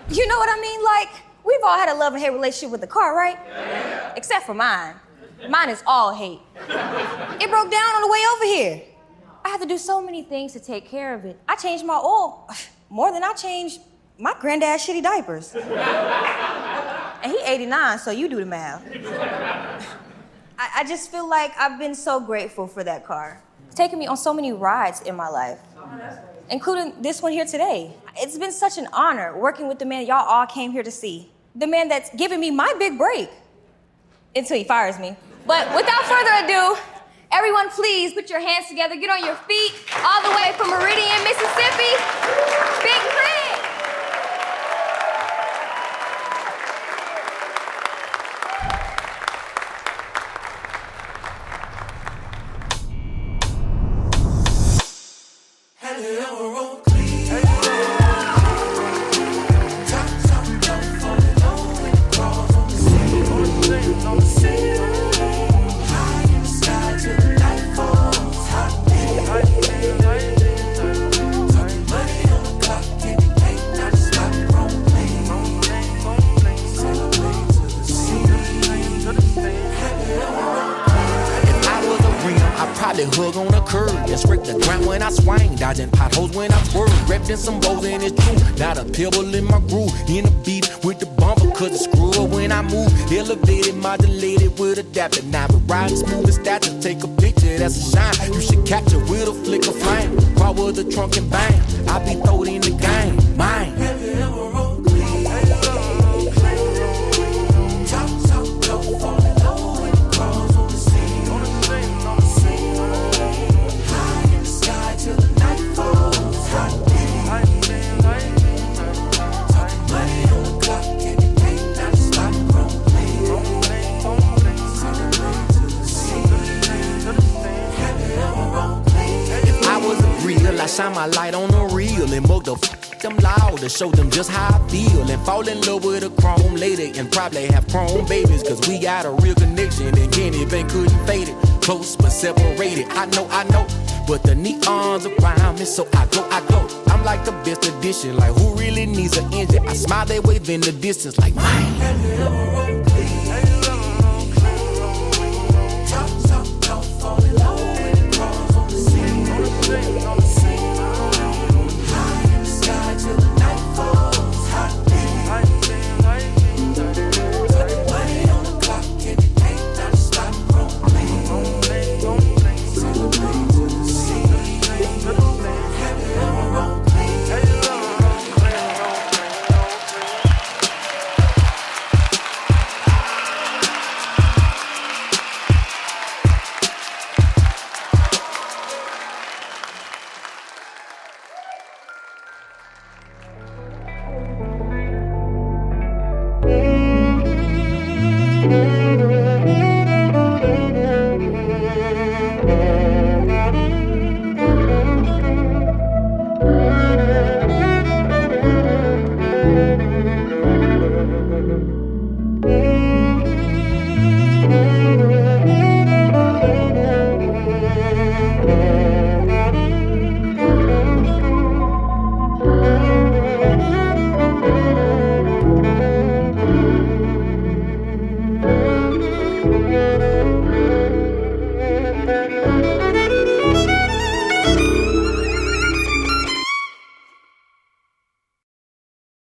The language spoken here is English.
You know what I mean? Like, we've all had a love and hate relationship with the car, right? Yeah. Except for mine. Mine is all hate. It broke down on the way over here. I had to do so many things to take care of it. I changed my oil more than I changed my granddad's shitty diapers. And he 89, so you do the math. I just feel like I've been so grateful for that car. It's taken me on so many rides in my life, including this one here today. It's been such an honor working with the man y'all all came here to see. The man that's giving me my big break until he fires me. But without further ado, everyone please put your hands together, get on your feet, all the way from Meridian, Mississippi, Big Crit. Hug on the curb and scrape the ground when I swing, dodging potholes when I swerve, wrapped in some bows and it's true. Not a pebble in my groove, in the beat with the bumper, cause it's screw up when I move. Elevated, modulated with adapter. Now we're riding smooth and stature. Take a picture, that's a shine. You should capture with a flick of flame. Crawl with the trunk and bang. I be throwed in the game, mine. Have you ever rolled clean? Top, low, falling low and crawls on the scene. I shine my light on the reel and mug the them loud to show them just how I feel and fall in love with a chrome lady and probably have chrome babies cause we got a real connection and Kenny Bank couldn't fade it. Close but separated, I know, but the neons around me so I go. I'm like the best edition, like who really needs an engine? I smile, they wave in the distance like mine.